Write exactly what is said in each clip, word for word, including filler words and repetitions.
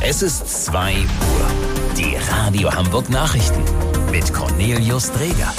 Es ist zwei Uhr. Die Radio Hamburg Nachrichten mit Cornelius Dreger.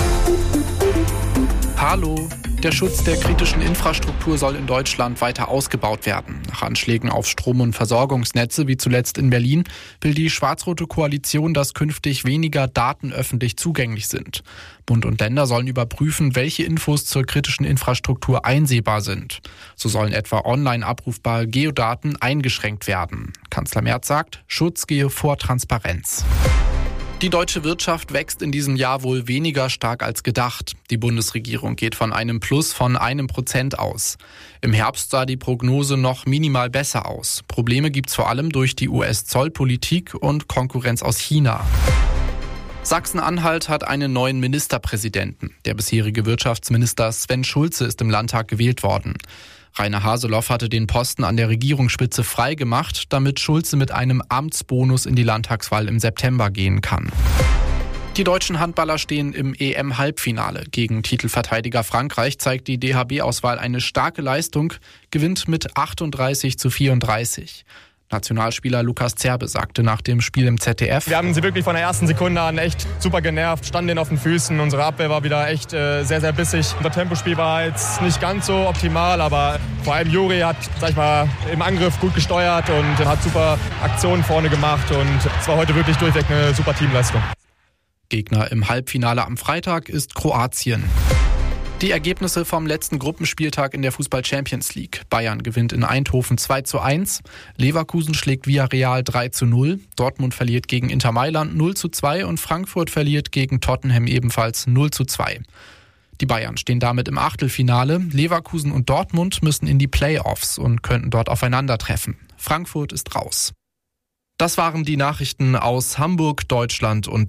Hallo. Der Schutz der kritischen Infrastruktur soll in Deutschland weiter ausgebaut werden. Nach Anschlägen auf Strom- und Versorgungsnetze, wie zuletzt in Berlin, will die schwarz-rote Koalition, dass künftig weniger Daten öffentlich zugänglich sind. Bund und Länder sollen überprüfen, welche Infos zur kritischen Infrastruktur einsehbar sind. So sollen etwa online abrufbare Geodaten eingeschränkt werden. Kanzler Merz sagt, Schutz gehe vor Transparenz. Die deutsche Wirtschaft wächst in diesem Jahr wohl weniger stark als gedacht. Die Bundesregierung geht von einem Plus von einem Prozent aus. Im Herbst sah die Prognose noch minimal besser aus. Probleme gibt's vor allem durch die U S-Zollpolitik und Konkurrenz aus China. Sachsen-Anhalt hat einen neuen Ministerpräsidenten. Der bisherige Wirtschaftsminister Sven Schulze ist im Landtag gewählt worden. Rainer Haseloff hatte den Posten an der Regierungsspitze freigemacht, damit Schulze mit einem Amtsbonus in die Landtagswahl im September gehen kann. Die deutschen Handballer stehen im E M-Halbfinale. Gegen Titelverteidiger Frankreich zeigt die D H B-Auswahl eine starke Leistung, gewinnt mit achtunddreißig zu vierunddreißig. Nationalspieler Lukas Zerbe sagte nach dem Spiel im Z D F: Wir haben sie wirklich von der ersten Sekunde an echt super genervt, standen denen auf den Füßen. Unsere Abwehr war wieder echt äh, sehr, sehr bissig. Unser Tempospiel war jetzt nicht ganz so optimal, aber vor allem Juri hat, sag ich mal, im Angriff gut gesteuert und hat super Aktionen vorne gemacht. Und es war heute wirklich durchweg eine super Teamleistung. Gegner im Halbfinale am Freitag ist Kroatien. Die Ergebnisse vom letzten Gruppenspieltag in der Fußball-Champions League. Bayern gewinnt in Eindhoven zwei zu eins, Leverkusen schlägt Villarreal drei zu null, Dortmund verliert gegen Inter Mailand null zu zwei und Frankfurt verliert gegen Tottenham ebenfalls null zu zwei. Die Bayern stehen damit im Achtelfinale. Leverkusen und Dortmund müssen in die Playoffs und könnten dort aufeinandertreffen. Frankfurt ist raus. Das waren die Nachrichten aus Hamburg, Deutschland und